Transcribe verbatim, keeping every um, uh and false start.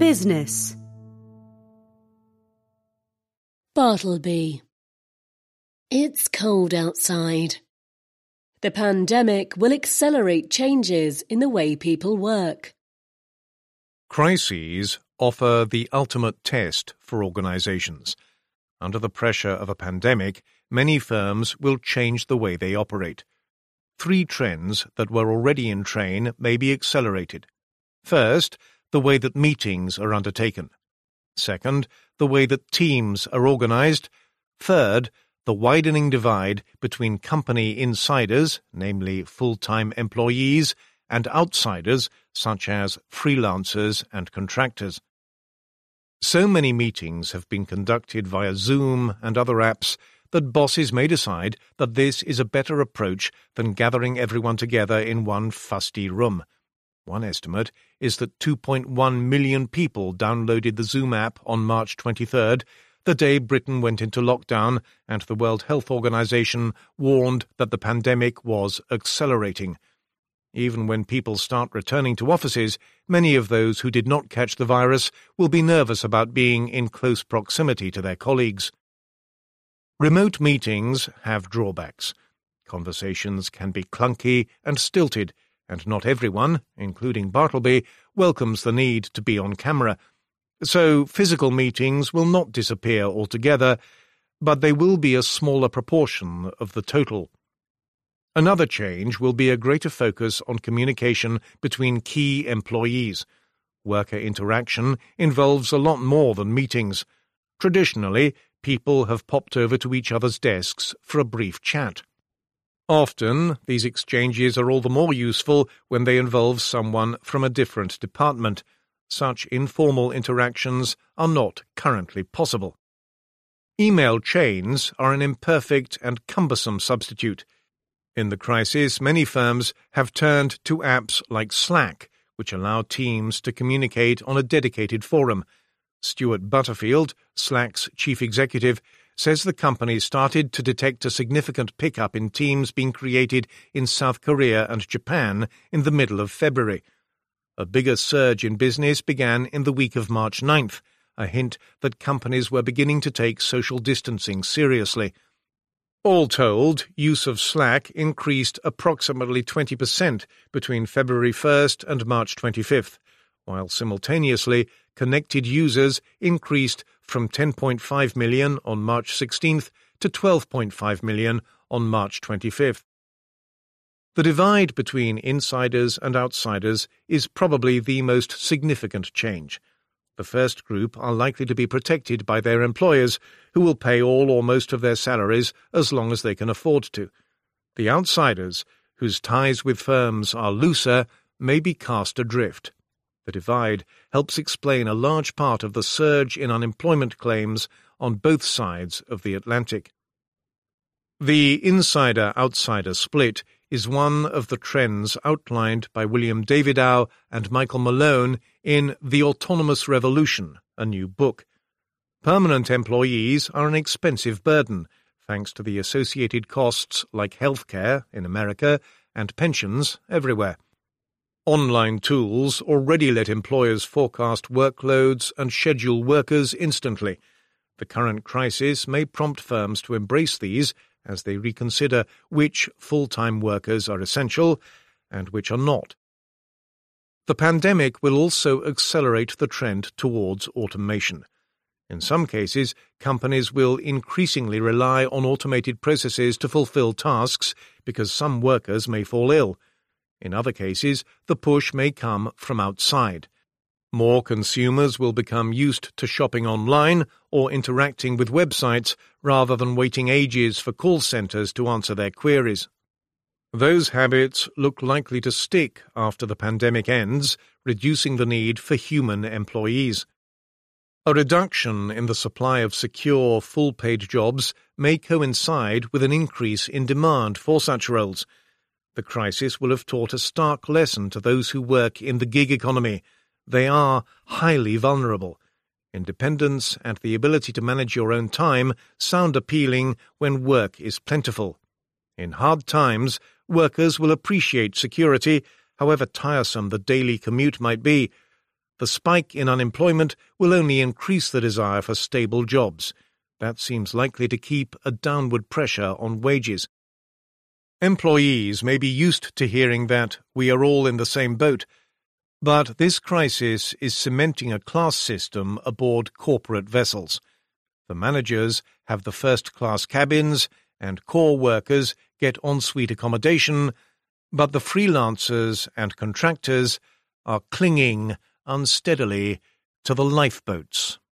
business. Bartleby. It's cold outside. The pandemic will accelerate changes in the way people work. Crises offer the ultimate test for organizations. Under the pressure of a pandemic, many firms will change the way they operate. Three trends that were already in train may be accelerated. First, the way that meetings are undertaken. Second, the way that teams are organized. Third, the widening divide between company insiders, namely full-time employees, and outsiders, such as freelancers and contractors. So many meetings have been conducted via Zoom and other apps that bosses may decide that this is a better approach than gathering everyone together in one fusty room. One estimate is that two point one million people downloaded the Zoom app on March twenty-third, the day Britain went into lockdown and the World Health Organization warned that the pandemic was accelerating. Even when people start returning to offices, many of those who did not catch the virus will be nervous about being in close proximity to their colleagues. Remote meetings have drawbacks. Conversations can be clunky and stilted, and not everyone, including Bartleby, welcomes the need to be on camera. So physical meetings will not disappear altogether, but they will be a smaller proportion of the total. Another change will be a greater focus on communication between key employees. Worker interaction involves a lot more than meetings. Traditionally, people have popped over to each other's desks for a brief chat. Often, these exchanges are all the more useful when they involve someone from a different department. Such informal interactions are not currently possible. Email chains are an imperfect and cumbersome substitute. In the crisis, many firms have turned to apps like Slack, which allow teams to communicate on a dedicated forum. Stuart Butterfield, Slack's chief executive, says the company started to detect a significant pickup in teams being created in South Korea and Japan in the middle of February. A bigger surge in business began in the week of March ninth, a hint that companies were beginning to take social distancing seriously. All told, use of Slack increased approximately twenty percent between February first and March twenty-fifth, while simultaneously connected users increased from ten point five million on March sixteenth to twelve point five million on March twenty-fifth. The divide between insiders and outsiders is probably the most significant change. The first group are likely to be protected by their employers, who will pay all or most of their salaries as long as they can afford to. The outsiders, whose ties with firms are looser, may be cast adrift. The divide helps explain a large part of the surge in unemployment claims on both sides of the Atlantic. The insider-outsider split is one of the trends outlined by William Davidow and Michael Malone in The Autonomous Revolution, a new book. Permanent employees are an expensive burden, thanks to the associated costs like healthcare in America and pensions everywhere. Online tools already let employers forecast workloads and schedule workers instantly. The current crisis may prompt firms to embrace these as they reconsider which full-time workers are essential and which are not. The pandemic will also accelerate the trend towards automation. In some cases, companies will increasingly rely on automated processes to fulfill tasks because some workers may fall ill. In other cases, the push may come from outside. More consumers will become used to shopping online or interacting with websites rather than waiting ages for call centers to answer their queries. Those habits look likely to stick after the pandemic ends, reducing the need for human employees. A reduction in the supply of secure, full-paid jobs may coincide with an increase in demand for such roles. The crisis will have taught a stark lesson to those who work in the gig economy. They are highly vulnerable. Independence and the ability to manage your own time sound appealing when work is plentiful. In hard times, workers will appreciate security, however tiresome the daily commute might be. The spike in unemployment will only increase the desire for stable jobs. That seems likely to keep a downward pressure on wages. Employees may be used to hearing that we are all in the same boat, but this crisis is cementing a class system aboard corporate vessels. The managers have the first-class cabins, and core workers get ensuite accommodation, but the freelancers and contractors are clinging unsteadily to the lifeboats.